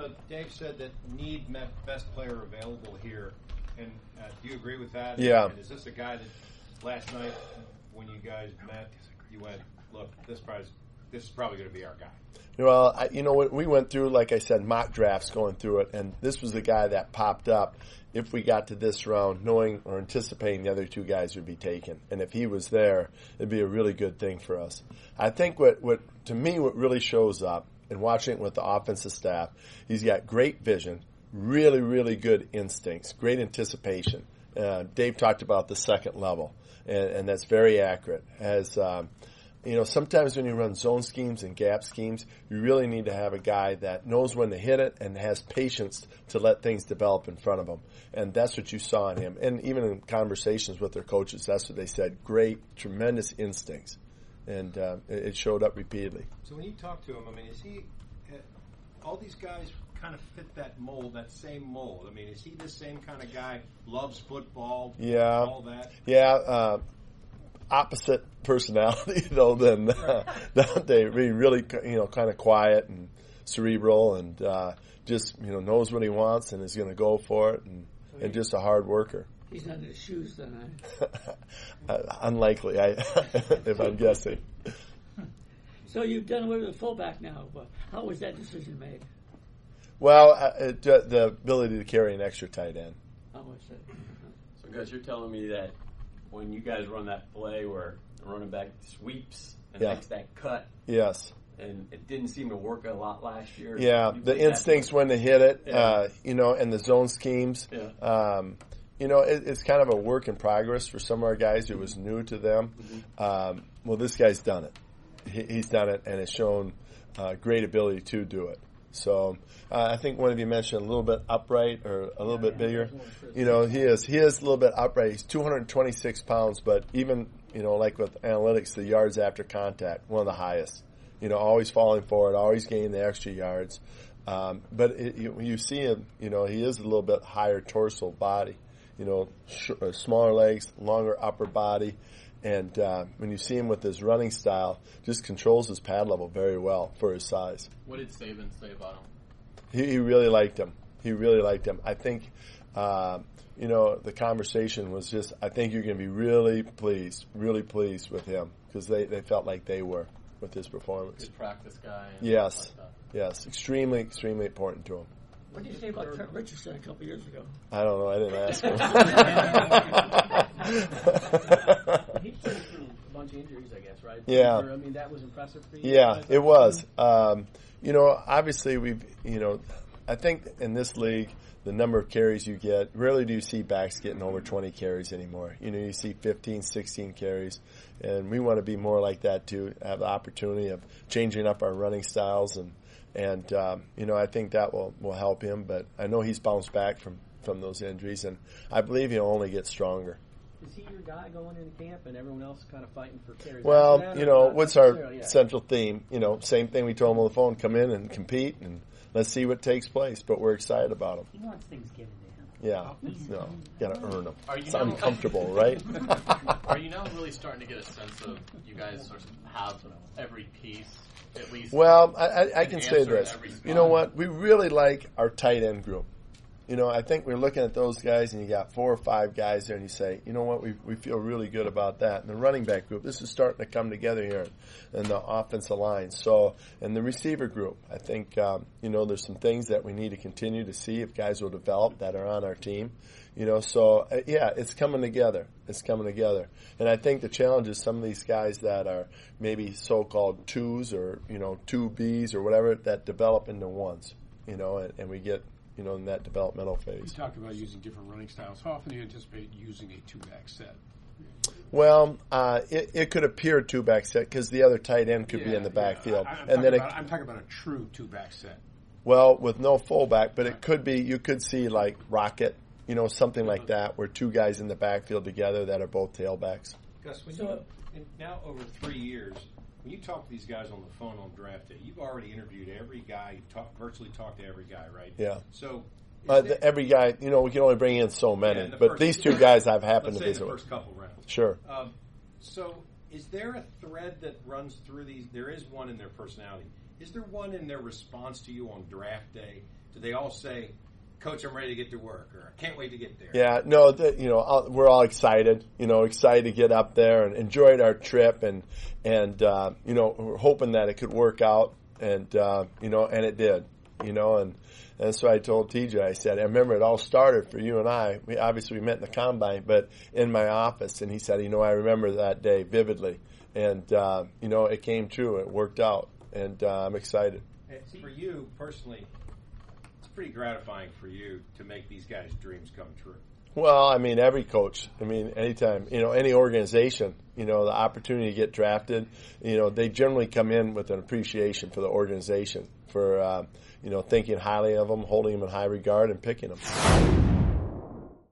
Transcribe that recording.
Dave said that Need met best player available here, and do you agree with that? Yeah. And is this a guy that last night when you guys met, you went, look, this is probably going to be our guy? Well, we went through, like I said, mock drafts going through it, and this was the guy that popped up if we got to this round, knowing or anticipating the other two guys would be taken. And if he was there, it'd be a really good thing for us. I think what really shows up, and watching it with the offensive staff, he's got great vision, really, really good instincts, great anticipation. Dave talked about the second level, and that's very accurate. Sometimes when you run zone schemes and gap schemes, you really need to have a guy that knows when to hit it and has patience to let things develop in front of him. And that's what you saw in him. And even in conversations with their coaches, that's what they said. Great, tremendous instincts. And it showed up repeatedly. So when you talk to him, is he all these guys kind of fit that mold, that same mold? Is he the same kind of guy, loves football, all that? Yeah, opposite personality though than Dave. Really, kind of quiet and cerebral, and just knows what he wants and is going to go for it, and just a hard worker. He's not in his shoes then, Unlikely, if I'm guessing. So you've done away with the fullback now. How was that decision made? Well, the ability to carry an extra tight end. How was it? So, guys, you're telling me that when you guys run that play where the running back sweeps and makes that cut. Yes. And it didn't seem to work a lot last year. Yeah, the instincts when to hit it, and the zone schemes. Yeah. It's kind of a work in progress for some of our guys. It was new to them. Mm-hmm. Well, this guy's done it. He's done it, and has shown great ability to do it. So I think one of you mentioned a little bit upright or a little bit bigger. He is a little bit upright. He's 226 pounds, but even, like with analytics, the yards after contact, one of the highest. Always falling forward, always gaining the extra yards. But you see him, he is a little bit higher torso body. Smaller legs, longer upper body. And when you see him with his running style, just controls his pad level very well for his size. What did Saban say about him? He really liked him. I think, the conversation was just, I think you're going to be really pleased with him, because they felt like they were with his performance. Good practice guy. Yes. Like Yes. Extremely, extremely important to him. What did you say about Trent Richardson a couple years ago? I don't know. I didn't ask him. He's been through a bunch of injuries, I guess, right? Yeah. That was impressive for you. Yeah, it was. Obviously I think in this league, the number of carries you get, rarely do you see backs getting over 20 carries anymore. You see 15, 16 carries, and we want to be more like that too, have the opportunity of changing up our running styles, and I think that will help him, but I know he's bounced back from those injuries, and I believe he'll only get stronger. Is he your guy going into camp and everyone else kind of fighting for carries? Well, what's our central theme? Same thing we told him on the phone, come in and compete, and let's see what takes place, but we're excited about him. He wants things given to him. Yeah, no, got to earn them. It's uncomfortable, right? Are you now really starting to get a sense of you guys sort of have every piece, at least? Well, I can say this. You know what? We really like our tight end group. I think we're looking at those guys, and you got 4 or 5 guys there, and you say, you know what, we feel really good about that. And the running back group, this is starting to come together here in the offensive line. So, and the receiver group, I think, there's some things that we need to continue to see if guys will develop that are on our team. It's coming together. It's coming together. And I think the challenge is some of these guys that are maybe so-called 2s or, 2Bs or whatever, that develop into 1s, and we get, in that developmental phase. You talked about using different running styles. How often do you anticipate using a 2-back set? Well, it could appear a 2-back set because the other tight end could be in the backfield. I'm talking about a true 2-back set. Well, with no fullback, but it could be, you could see like Rocket, something like that, where 2 guys in the backfield together that are both tailbacks. Gus, now over 3 years, when you talk to these guys on the phone on draft day, you've already interviewed every guy, virtually talked to every guy, right? Yeah. So every guy, we can only bring in so many, but these 2 guys I've happened to visit the with. first couple rounds. Sure. So is there a thread that runs through these? There is one in their personality. is there one in their response to you on draft day? Do they all say, Coach, I'm ready to get to work, or I can't wait to get there? Yeah, no, we're all excited, excited to get up there and enjoyed our trip, and we're hoping that it could work out, and and it did, and so I told TJ, I said, I remember it all started for you and I. We met in the combine, but in my office, and he said, I remember that day vividly, and it came true, it worked out, and I'm excited. For you personally, pretty gratifying for you to make these guys' dreams come true. Well, every coach, anytime, any organization, the opportunity to get drafted, they generally come in with an appreciation for the organization, for, thinking highly of them, holding them in high regard, and picking them.